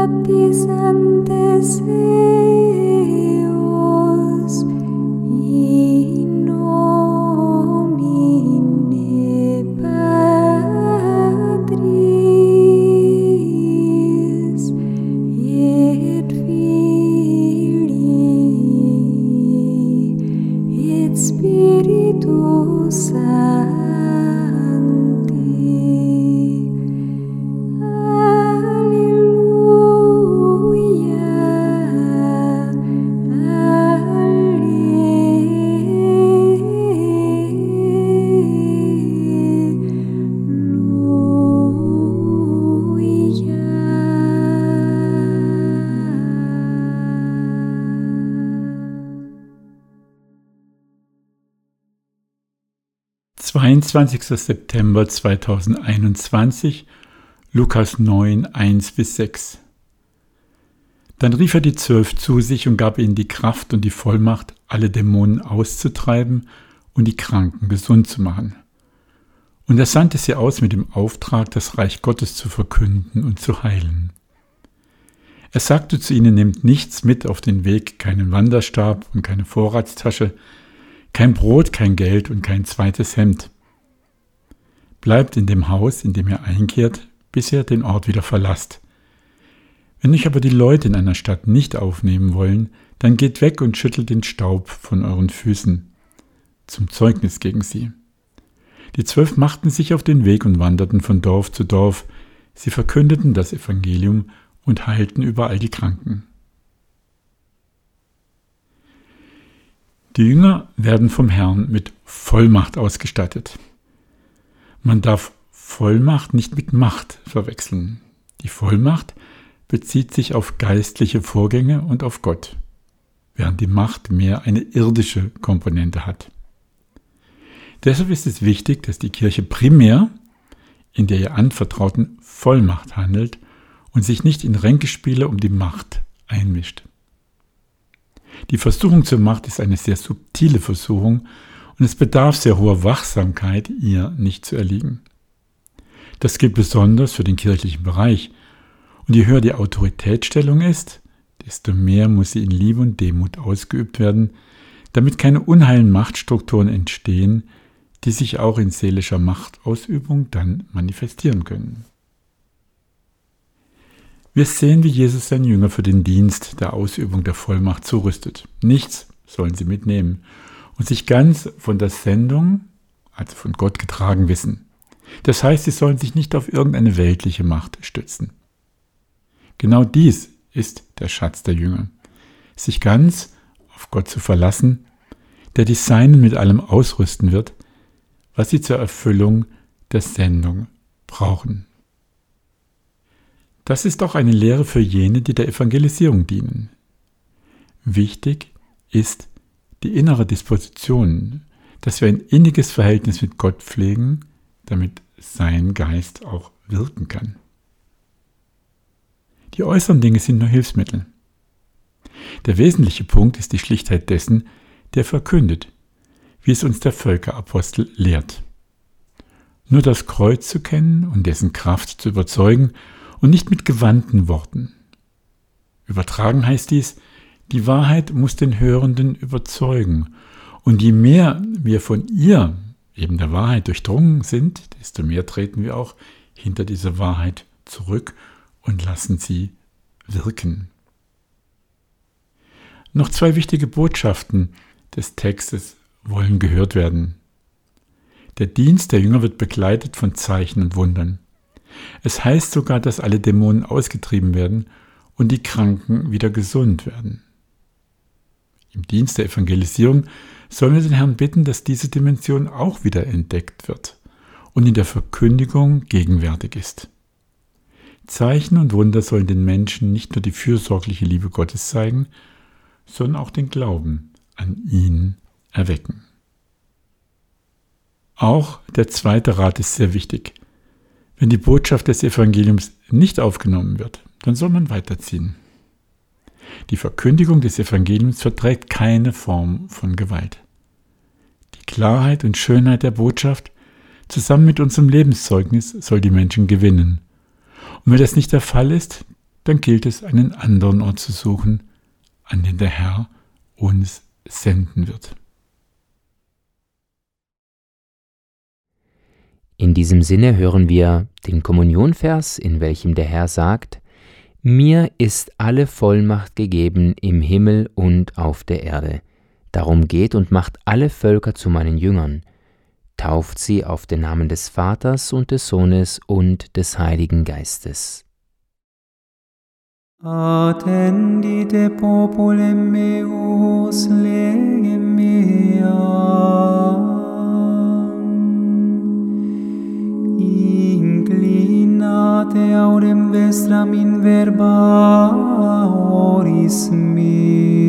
Santes eos in nomine Patris et Filii et Spiritus Sancti. September 2021, Lukas 9, 1-6. Dann rief er die 12 zu sich und gab ihnen die Kraft und die Vollmacht, alle Dämonen auszutreiben und die Kranken gesund zu machen. Und er sandte sie aus mit dem Auftrag, das Reich Gottes zu verkünden und zu heilen. Er sagte zu ihnen, nehmt nichts mit auf den Weg, keinen Wanderstab und keine Vorratstasche, kein Brot, kein Geld und kein zweites Hemd. Bleibt in dem Haus, in dem ihr einkehrt, bis ihr den Ort wieder verlasst. Wenn euch aber die Leute in einer Stadt nicht aufnehmen wollen, dann geht weg und schüttelt den Staub von euren Füßen, zum Zeugnis gegen sie. Die 12 machten sich auf den Weg und wanderten von Dorf zu Dorf. Sie verkündeten das Evangelium und heilten überall die Kranken. Die Jünger werden vom Herrn mit Vollmacht ausgestattet. Man darf Vollmacht nicht mit Macht verwechseln. Die Vollmacht bezieht sich auf geistliche Vorgänge und auf Gott, während die Macht mehr eine irdische Komponente hat. Deshalb ist es wichtig, dass die Kirche primär in der ihr Anvertrauten Vollmacht handelt und sich nicht in Ränkespiele um die Macht einmischt. Die Versuchung zur Macht ist eine sehr subtile Versuchung und es bedarf sehr hoher Wachsamkeit, ihr nicht zu erliegen. Das gilt besonders für den kirchlichen Bereich. Und je höher die Autoritätsstellung ist, desto mehr muss sie in Liebe und Demut ausgeübt werden, damit keine unheilen Machtstrukturen entstehen, die sich auch in seelischer Machtausübung dann manifestieren können. Wir sehen, wie Jesus seine Jünger für den Dienst der Ausübung der Vollmacht zurüstet. Nichts sollen sie mitnehmen und sich ganz von der Sendung, also von Gott getragen wissen. Das heißt, sie sollen sich nicht auf irgendeine weltliche Macht stützen. Genau dies ist der Schatz der Jünger, sich ganz auf Gott zu verlassen, der die Seinen mit allem ausrüsten wird, was sie zur Erfüllung der Sendung brauchen. Das ist auch eine Lehre für jene, die der Evangelisierung dienen. Wichtig ist die innere Disposition, dass wir ein inniges Verhältnis mit Gott pflegen, damit sein Geist auch wirken kann. Die äußeren Dinge sind nur Hilfsmittel. Der wesentliche Punkt ist die Schlichtheit dessen, der verkündet, wie es uns der Völkerapostel lehrt. Nur das Kreuz zu kennen und dessen Kraft zu überzeugen und nicht mit gewandten Worten. Übertragen heißt dies, die Wahrheit muss den Hörenden überzeugen. Und je mehr wir von ihr, eben der Wahrheit, durchdrungen sind, desto mehr treten wir auch hinter diese Wahrheit zurück und lassen sie wirken. Noch 2 wichtige Botschaften des Textes wollen gehört werden. Der Dienst der Jünger wird begleitet von Zeichen und Wundern. Es heißt sogar, dass alle Dämonen ausgetrieben werden und die Kranken wieder gesund werden. Im Dienst der Evangelisierung sollen wir den Herrn bitten, dass diese Dimension auch wieder entdeckt wird und in der Verkündigung gegenwärtig ist. Zeichen und Wunder sollen den Menschen nicht nur die fürsorgliche Liebe Gottes zeigen, sondern auch den Glauben an ihn erwecken. Auch der zweite Rat ist sehr wichtig. Wenn die Botschaft des Evangeliums nicht aufgenommen wird, dann soll man weiterziehen. Die Verkündigung des Evangeliums verträgt keine Form von Gewalt. Die Klarheit und Schönheit der Botschaft zusammen mit unserem Lebenszeugnis soll die Menschen gewinnen. Und wenn das nicht der Fall ist, dann gilt es, einen anderen Ort zu suchen, an den der Herr uns senden wird. In diesem Sinne hören wir den Kommunionvers, in welchem der Herr sagt: Mir ist alle Vollmacht gegeben im Himmel und auf der Erde. Darum geht und macht alle Völker zu meinen Jüngern. Tauft sie auf den Namen des Vaters und des Sohnes und des Heiligen Geistes. Attendite populem meus legem meam, inclinate aurem vestram in verba oris meam.